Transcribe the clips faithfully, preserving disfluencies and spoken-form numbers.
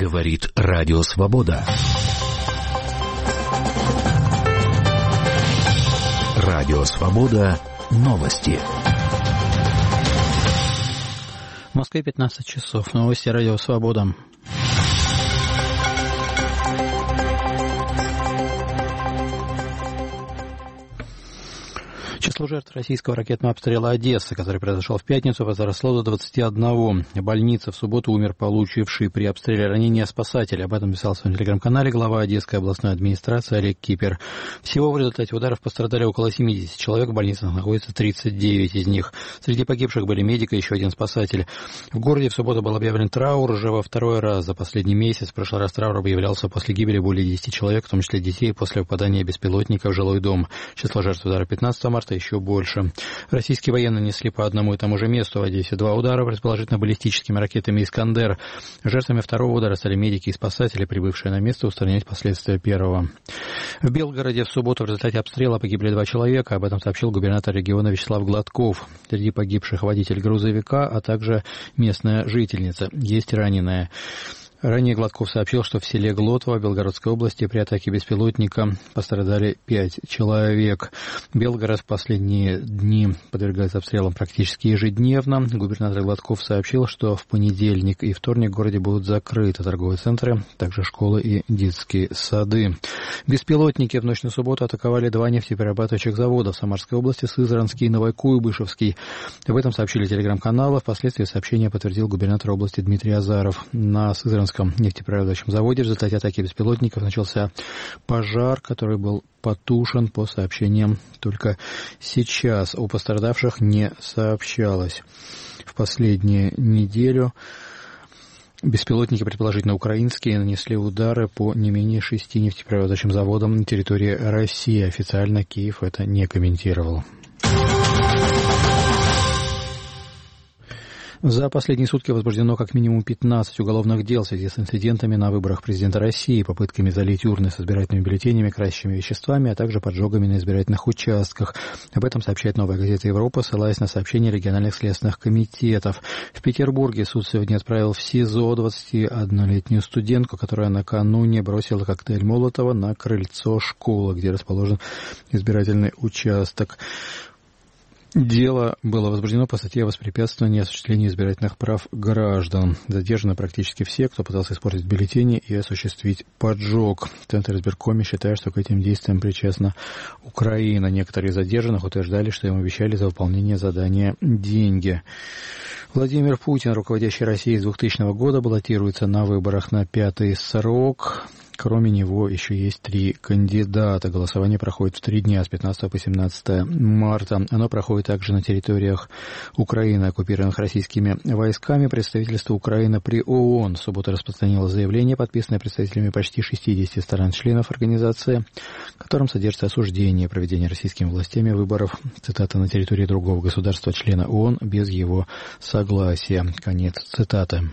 Говорит Радио Свобода. Радио Свобода. Новости. В Москве пятнадцать часов. Новости Радио Свобода. Число жертв российского ракетного обстрела Одессы, который произошел в пятницу, возросло до двадцати одного. В больнице в субботу умер получивший при обстреле ранения спасатель. Об этом писал в своем телеграм-канале глава Одесской областной администрации Олег Кипер. Всего в результате ударов пострадали около семидесяти человек. В больницах находится тридцать девять из них. Среди погибших были медик и еще один спасатель. В городе в субботу был объявлен траур уже во второй раз за последний месяц. В прошлый раз траур объявлялся после гибели более десяти человек, в том числе детей, после попадания беспилотника в жилой дом. Число жертв удара пятнадцатого марта еще больше. Российские военные нанесли по одному и тому же месту в Одессе два удара, предположительно баллистическими ракетами «Искандер». Жертвами второго удара стали медики и спасатели, прибывшие на место устранять последствия первого. В Белгороде в субботу в результате обстрела погибли два человека. Об этом сообщил губернатор региона Вячеслав Гладков. Среди погибших водитель грузовика, а также местная жительница. Есть раненые. Ранее Гладков сообщил, что в селе Глотово Белгородской области при атаке беспилотника пострадали пять человек. Белгород в последние дни подвергается обстрелам практически ежедневно. Губернатор Гладков сообщил, что в понедельник и вторник в городе будут закрыты торговые центры, также школы и детские сады. Беспилотники в ночь на субботу атаковали два нефтеперерабатывающих завода в Самарской области, Сызранский и Новокуйбышевский. Об этом сообщили телеграм-каналы. Впоследствии сообщение подтвердил губернатор области Дмитрий Азаров. На Сызранском нефтеперерабатывающем заводе в результате атаки беспилотников начался пожар, который был потушен по сообщениям только сейчас. О пострадавших не сообщалось. В последнюю неделю беспилотники, предположительно украинские, нанесли удары по не менее шести нефтеперерабатывающим заводам на территории России. Официально Киев это не комментировал. За последние сутки возбуждено как минимум пятнадцать уголовных дел в связи с инцидентами на выборах президента России, попытками залить урны с избирательными бюллетенями, красящими веществами, а также поджогами на избирательных участках. Об этом сообщает «Новая газета Европа», ссылаясь на сообщения региональных следственных комитетов. В Петербурге суд сегодня отправил в СИЗО двадцатиоднолетнюю студентку, которая накануне бросила коктейль Молотова на крыльцо школы, где расположен избирательный участок. Дело было возбуждено по статье о воспрепятствовании осуществлению избирательных прав граждан. Задержаны практически все, кто пытался испортить бюллетени и осуществить поджог. Центр избиркома считает, что к этим действиям причастна Украина. Некоторые из задержанных утверждали, что им обещали за выполнение задания деньги. Владимир Путин, руководящий Россией с двухтысячного года, баллотируется на выборах на пятый срок. Кроме него еще есть три кандидата. Голосование проходит в три дня, с пятнадцатого по семнадцатое марта. Оно проходит также на территориях Украины, оккупированных российскими войсками. Представительство Украины при ООН в субботу распространило заявление, подписанное представителями почти шестидесяти стран-членов организации, в котором содержится осуждение проведения российскими властями выборов, цитата, на территории другого государства-члена ООН без его согласия. Конец цитаты.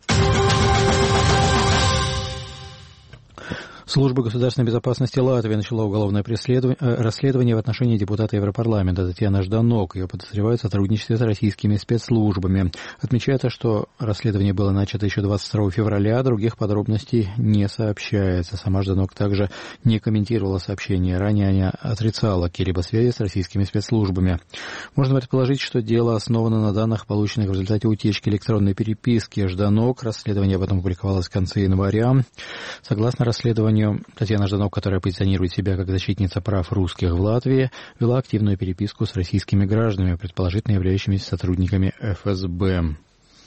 Служба государственной безопасности Латвии начала уголовное расследование в отношении депутата Европарламента Татьяны Жданок. Ее подозревают в сотрудничестве с российскими спецслужбами. Отмечается, что расследование было начато еще двадцать второго февраля, других подробностей не сообщается. Сама Жданок также не комментировала сообщение. Ранее она отрицала какие-либо связи с российскими спецслужбами. Можно предположить, что дело основано на данных, полученных в результате утечки электронной переписки Жданок. Расследование об этом публиковалось в конце января. Согласно расследованию, Татьяна Жданок, которая позиционирует себя как защитница прав русских в Латвии, вела активную переписку с российскими гражданами, предположительно являющимися сотрудниками эф эс бэ.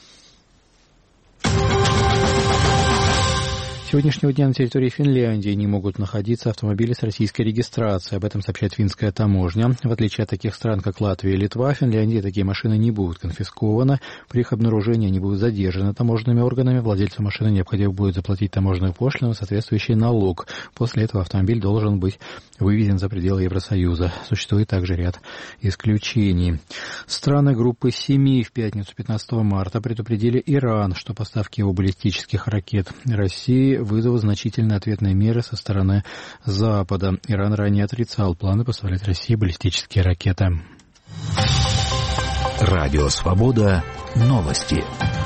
С сегодняшнего дня на территории Финляндии не могут находиться автомобили с российской регистрацией. Об этом сообщает финская таможня. В отличие от таких стран, как Латвия и Литва, в Финляндии такие машины не будут конфискованы. При их обнаружении они будут задержаны таможенными органами. Владельцу машины необходимо будет заплатить таможенную пошлину, соответствующий налог. После этого автомобиль должен быть вывезен за пределы Евросоюза. Существует также ряд исключений. Страны группы семи в пятницу пятнадцатого марта предупредили Иран, что поставки его баллистических ракет России вызовут значительные ответные меры со стороны Запада. Иран ранее отрицал планы поставлять России баллистические ракеты. Радио Свобода. Новости.